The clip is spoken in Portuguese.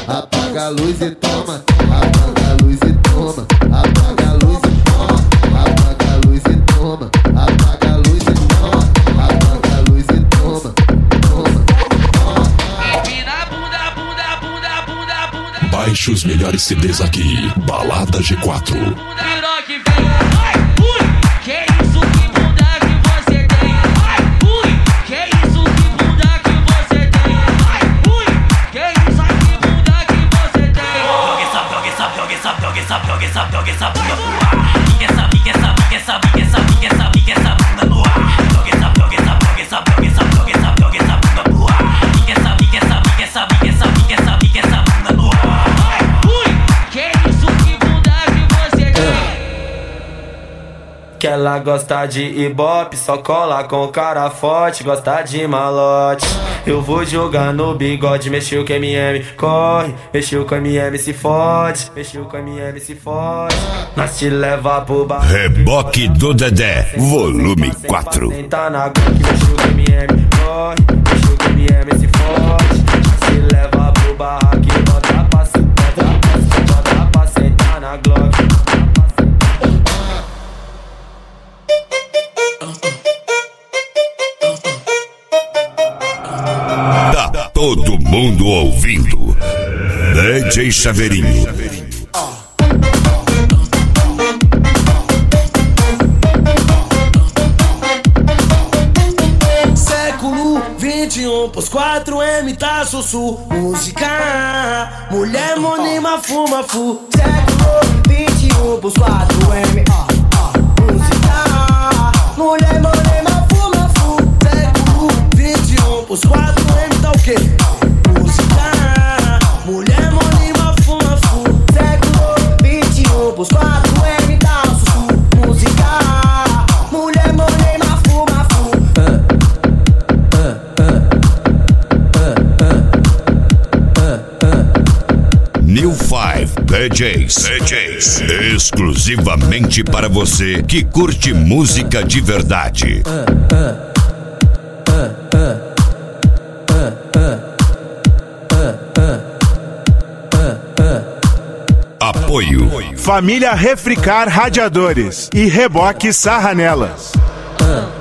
apaga a luz e toma, apaga a luz e toma, apaga a luz e toma, apaga a luz e toma, apaga a luz e toma, apaga a luz e toma, toma. Baixe os melhores CDs aqui, Balada G4. Que ela gosta de ibope, só cola com cara forte, gosta de malote. Eu vou jogar no bigode, mexeu com MM, corre, mexeu com MM, se fode, mexeu com MM, se fode. Nós te leva pro bar. Reboque do Dedé, volume 4. Senta na Glock, mexeu com MM, corre, mexeu com MM, se fode. Nós te leva pro barraco e bota pra sentar na Glock. Tá todo mundo ouvindo DJ Chaveirinho. Século 21 pros 4M tá sussu. Música, mulher monima fuma fu. Século 21 pros 4M. Música, mulher monima fuma fu. Século 21 pros 4M tá o quê? Música, mulher monima fuma fu. Século 21 pros 4M tá sussu. Música, mulher monima fuma fu. New 5 DJs, exclusivamente para você que curte música de verdade. Apoio Família Refricar Radiadores e Reboque Sarra Nelas.